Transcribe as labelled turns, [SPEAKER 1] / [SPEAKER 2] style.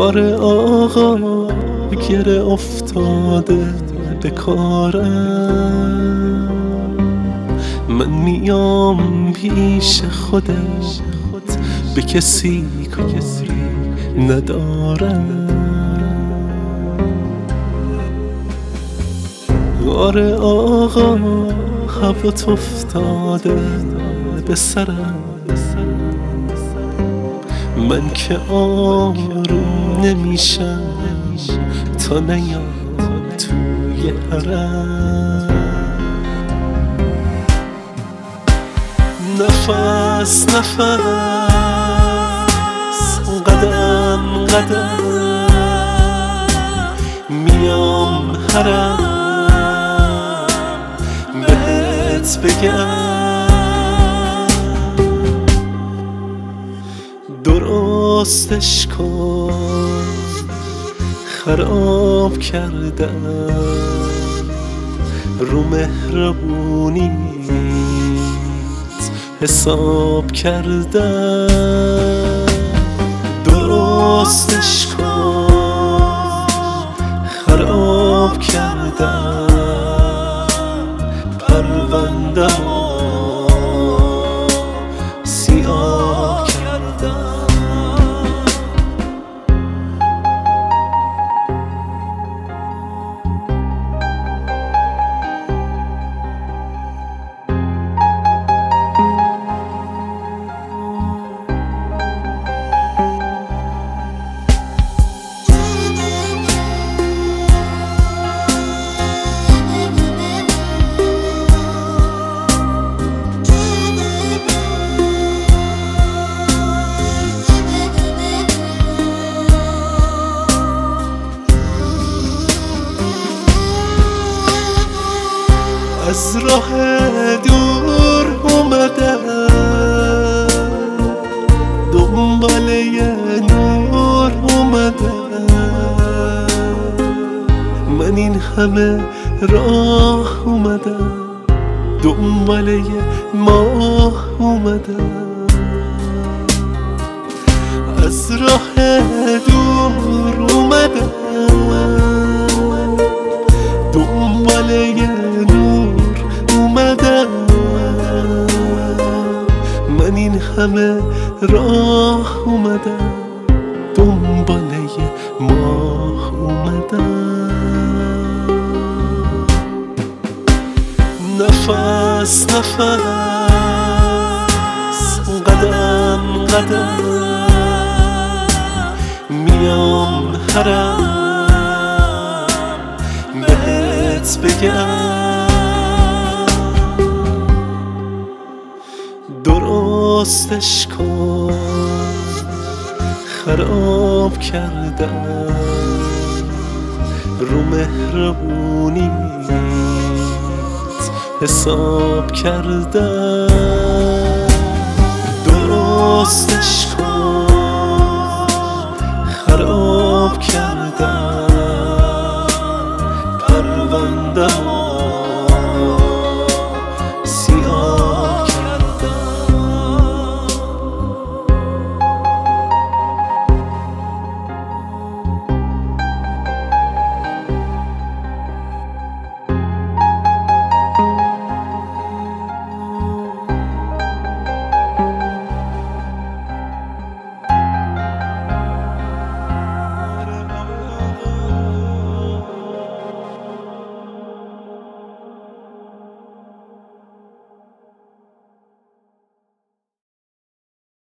[SPEAKER 1] آره آقا گره افتاده به کارم، من میام پیش خودت به کسی کاری ندارم. آره آقا هوات افتاده به سرم، من که آروم نمیشم تا نیاد توی حرم. نفس نفس قدم قدم میام حرم بهت بگم، درستش کن خراب کردم رو مهربونیت حساب کردم. درستش کن خراب کردم پرونده‌مو سیاه کردم. از راه دور اومدم دنبال یه نور اومدم، من این همه راه اومدم دنبال یه ماه اومدم. از راه دور اومدم دنبال یه اومدم، من این همه راه اومدم دنبال یه ماه اومدم. نفس نفس قدم قدم میام حرم بهت بگم، درستش کن خراب کردم رو مهربونیت حساب کردم. درستش کن خراب کردم